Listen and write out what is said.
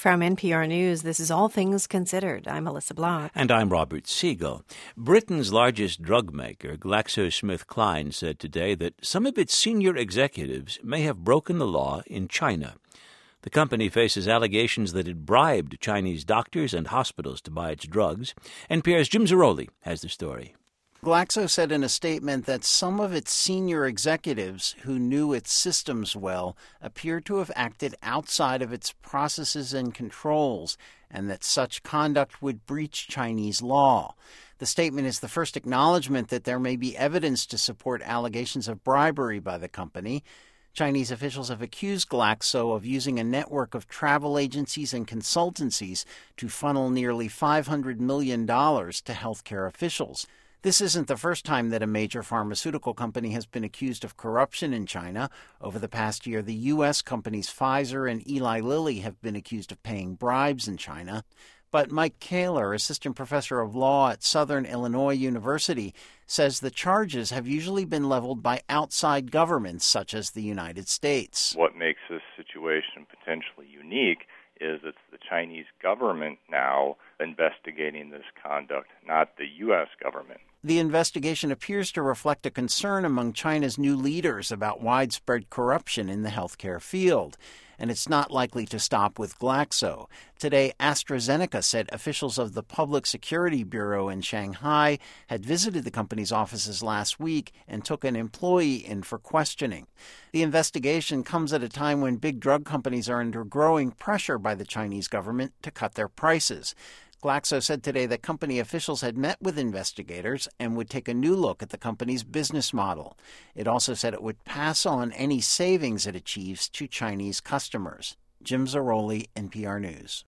From NPR News, this is All Things Considered. I'm Melissa Block. And I'm Robert Siegel. Britain's largest drug maker, GlaxoSmithKline, said today that some of its senior executives may have broken the law in China. The company faces allegations that it bribed Chinese doctors and hospitals to buy its drugs. NPR's Jim Zarroli has the story. Glaxo said in a statement that some of its senior executives who knew its systems well appeared to have acted outside of its processes and controls, and that such conduct would breach Chinese law. The statement is the first acknowledgement that there may be evidence to support allegations of bribery by the company. Chinese officials have accused Glaxo of using a network of travel agencies and consultancies to funnel nearly $500 million to healthcare officials. This isn't the first time that a major pharmaceutical company has been accused of corruption in China. Over the past year, the U.S. companies Pfizer and Eli Lilly have been accused of paying bribes in China. But Mike Kaler, assistant professor of law at Southern Illinois University, says the charges have usually been leveled by outside governments such as the United States. What makes this situation potentially unique is it's the Chinese government now investigating this conduct, not the U.S. government. The investigation appears to reflect a concern among China's new leaders about widespread corruption in the healthcare field, and it's not likely to stop with Glaxo. Today, AstraZeneca said officials of the Public Security Bureau in Shanghai had visited the company's offices last week and took an employee in for questioning. The investigation comes at a time when big drug companies are under growing pressure by the Chinese government to cut their prices. Glaxo said today that company officials had met with investigators and would take a new look at the company's business model. It also said it would pass on any savings it achieves to Chinese customers. Jim Zarroli, NPR News.